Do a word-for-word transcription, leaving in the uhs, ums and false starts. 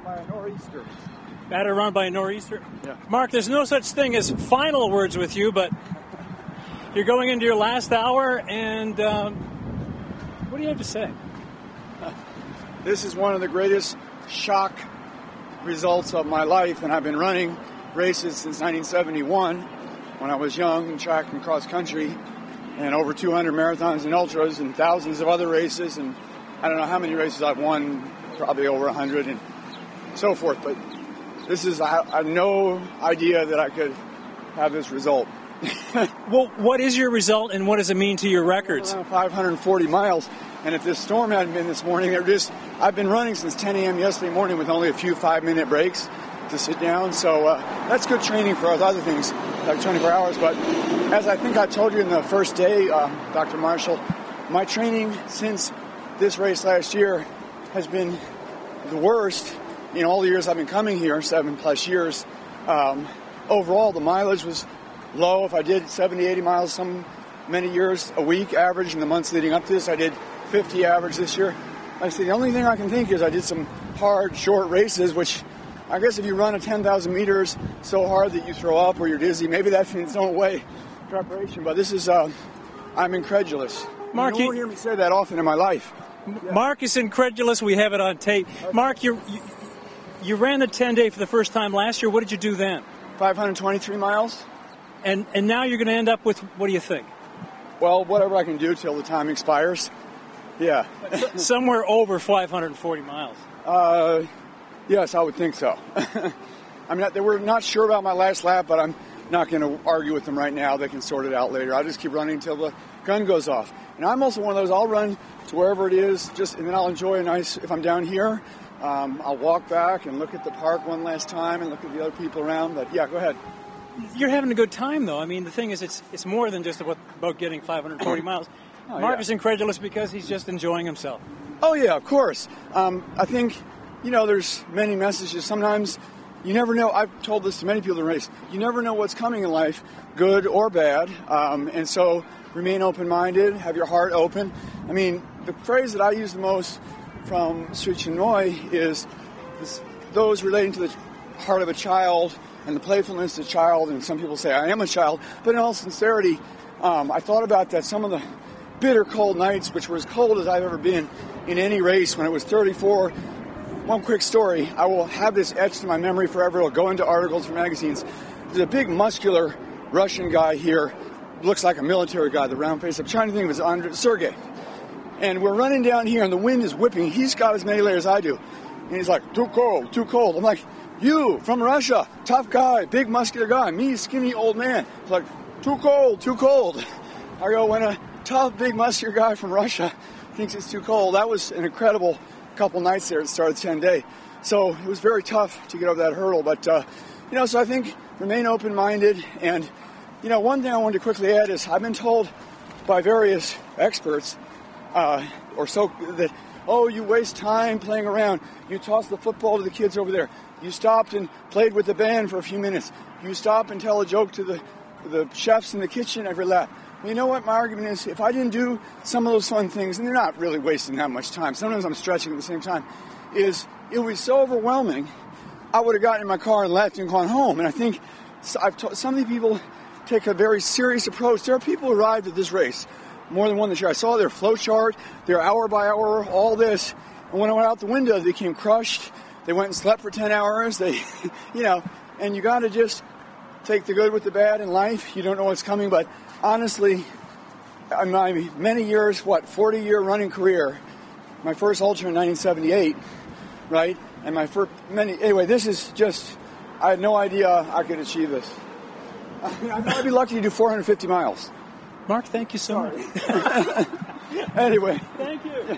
around by a nor'easter. Battered around by a nor'easter? Yeah. Mark, there's no such thing as final words with you, but you're going into your last hour, and um, what do you have to say? This is one of the greatest shock results of my life, and I've been running races since nineteen seventy-one when I was young in track and cross country, and over two hundred marathons and ultras and thousands of other races, and I don't know how many races I've won, probably over one hundred and so forth, but this is, I, I have no idea that I could have this result. Well, what is your result, and what does it mean to your records? Around five hundred forty miles, and if this storm hadn't been this morning, they're just, I've been running since ten a.m. yesterday morning with only a few five-minute breaks to sit down, so uh, that's good training for other things, like twenty-four hours, but as I think I told you in the first day, uh, Doctor Marshall, my training since this race last year has been the worst in all the years I've been coming here, seven plus years. Um, overall, the mileage was low. If I did seventy, eighty miles some many years a week average in the months leading up to this, I did fifty average this year. I say the only thing I can think is I did some hard, short races, which I guess if you run a ten thousand meters so hard that you throw up or you're dizzy, maybe that's in its own way preparation. But this is, uh, I'm incredulous. Mark, you won't hear me say that often in my life. Yeah. Mark is incredulous. We have it on tape. Okay. Mark, you you ran the ten-day for the first time last year. What did you do then? five hundred twenty-three miles. And and now you're going to end up with, what do you think? Well, whatever I can do till the time expires. Yeah. Somewhere over five hundred forty miles. Uh, yes, I would think so. I mean, they were not sure about my last lap, but I'm not going to argue with them right now. They can sort it out later. I'll just keep running until the gun goes off. And I'm also one of those, I'll run to wherever it is, just and then I'll enjoy a nice, if I'm down here, um, I'll walk back and look at the park one last time and look at the other people around. But yeah, go ahead. You're having a good time, though. I mean, the thing is, it's it's more than just about, about getting five hundred forty miles. Oh, Mark yeah. is incredulous because he's just enjoying himself. Oh, yeah, of course. Um, I think, you know, there's many messages. Sometimes you never know. I've told this to many people in the race. You never know what's coming in life, good or bad. Um, and so remain open-minded, have your heart open. I mean, the phrase that I use the most from Sri Chinmoy is this, those relating to the heart of a child and the playfulness of a child. And some people say, I am a child. But in all sincerity, um, I thought about that some of the bitter cold nights, which were as cold as I've ever been in any race when it was thirty-four. One quick story. I will have this etched in my memory forever. It'll go into articles for magazines. There's a big muscular Russian guy here. Looks like a military guy, the round face. I'm trying to think of his Andre, Sergey. And we're running down here and the wind is whipping. He's got as many layers as I do. And he's like, too cold, too cold. I'm like, you from Russia, tough guy, big muscular guy. Me, skinny old man. It's like, too cold, too cold. I go, when a tough, big, muscular guy from Russia thinks it's too cold. That was an incredible couple nights there at the start of the ten-day. So it was very tough to get over that hurdle. But, uh, you know, so I think remain open-minded. And, you know, one thing I wanted to quickly add is I've been told by various experts uh, or so that, oh, you waste time playing around. You toss the football to the kids over there. You stopped and played with the band for a few minutes. You stop and tell a joke to the, the chefs in the kitchen every lap. You know what my argument is? If I didn't do some of those fun things, and they're not really wasting that much time, sometimes I'm stretching at the same time, is it would be so overwhelming, I would have gotten in my car and left and gone home. And I think I've told, some of the people take a very serious approach. There are people who arrived at this race, more than one this year. I saw their flow chart, their hour by hour, all this. And when I went out the window, they became crushed. They went and slept for ten hours. They, you know, and you got to just take the good with the bad in life. You don't know what's coming, but honestly, in my many years, what, forty-year running career, my first ultra in nineteen seventy-eight, right? And my first many, anyway, this is just, I had no idea I could achieve this. I mean, I'd be lucky to do four hundred fifty miles. Mark, thank you so much. Anyway. Thank you.